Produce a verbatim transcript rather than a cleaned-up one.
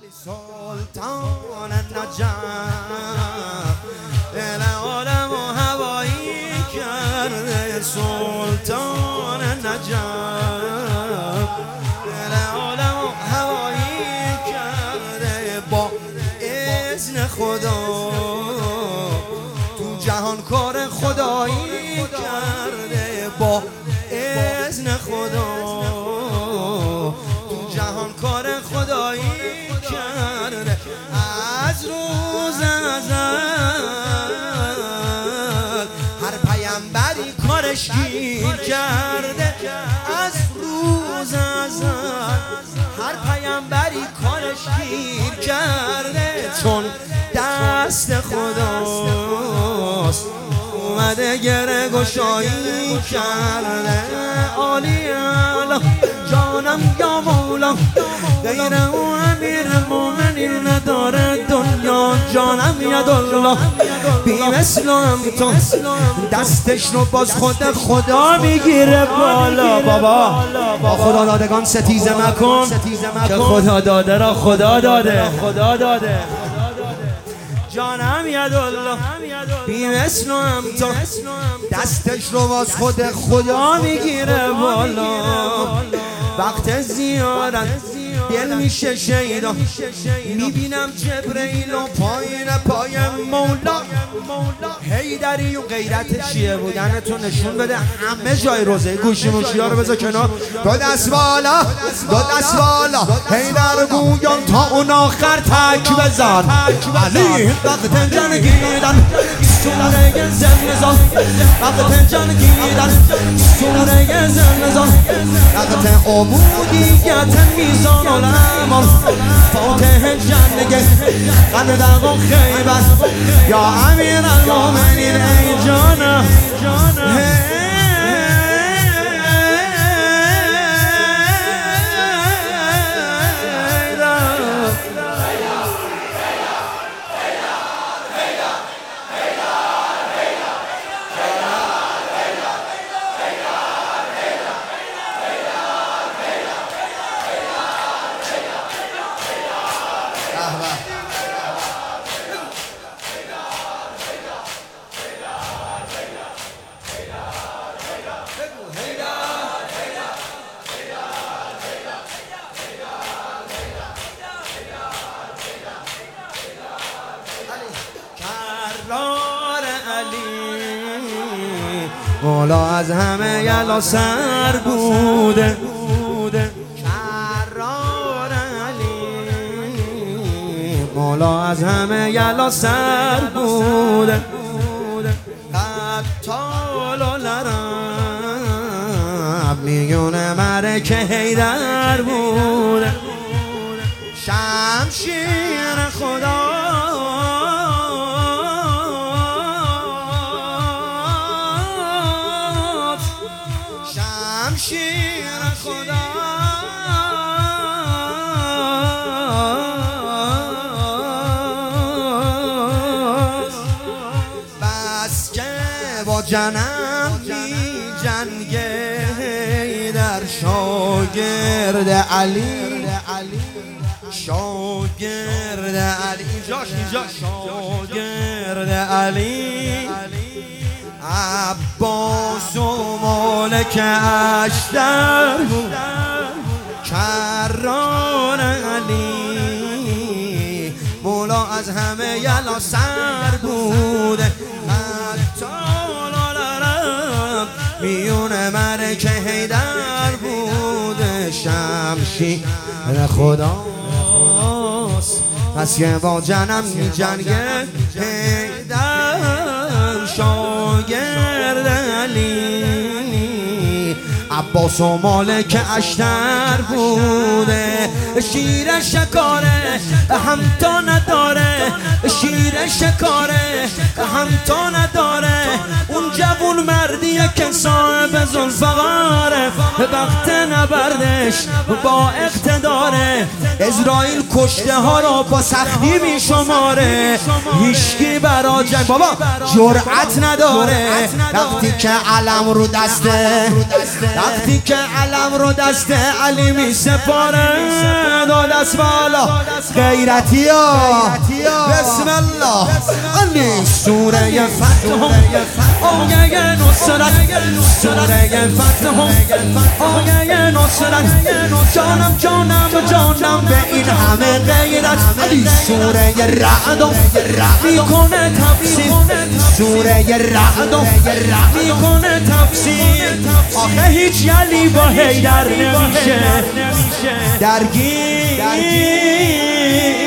سلطان نجف دل عالم و هوایی کرده سلطان نجف دل عالم و هوایی کرده با اذن خدا تو جهان کار خدایی کرده با اذن خدا تو جهان کار خدایی کرده از روز ازل هر پیامبری کارش گیر کرده از روز ازل هر پیامبری کارش گیر کرده چون دست خداست اومده گره گشایی کرده عالی الله جانم یا مولا غیر او امیر مومنین نداره دنیا جانم یدالله بی مثل هم تو دستش رو باز خود خدا میگیره بالا بابا با خدا دادگان ستیزه مکن که خدا داده را خدا داده خدا داده جانم یدالله بی مثل هم تو دستش رو باز خود خدا میگیره بالا وقت زیارت دل میشه شیدا میبینم جبرئیل و پایین پای مولا حیدری و غیرت چیه بودن تو نشون بده همه جای روزه گوشی موشی ها رو بذار کنار دو دست بالا دو دست بالا حیدر گویان تا اون آخر تک بزن علی وقت جنگیدن سوره زمزان وقت جنگیدن سوره زمزان وقت عبودیت میزان الامام فاتح جنگه قندق و خیبر یا امیر المومنین ای جانم مولا از همه یلا سر بوده کرار علی مولا از همه یلا سر بوده قتال و لرب میگونه مرک حیدر بوده شمشیر خدا شمشیر خدا بس که با جنم می جنگه در شاگرد علی شاگرد علی اینجاش اینجاش شاگرد علی عباس و مالک اشتر بود کران علی مولا از همه یلا سر بوده حتی لالرم میون مرک حیدر بوده شمشیر خداست پس که با جنم می جنگه حیدر شاگرد علی عباس و مالک اشتر بوده شیر شکاره همتا نداره شیر شکاره همتا نداره اون جوون مردیه که صاحب ذوالفقاره وقت نبردش با اقتداره اسرائیل کشته ها رو با سختی می شماره هیچکی برا جنگ بابا جرأت نداره وقتی که علم رو دسته وقتی که علم رو دست علی می سپاره دو دست بالا غیرتی ها بسم الله علی سوره فتح آیه نصرت سوره فتح آیه نصرت جانم جانم جانم به این همه غیرت علی سوره رعد میکنه تفسیر سوره رعد میکنه تفسیر آخه هیچ یلی با حیدر نمیشه درگیر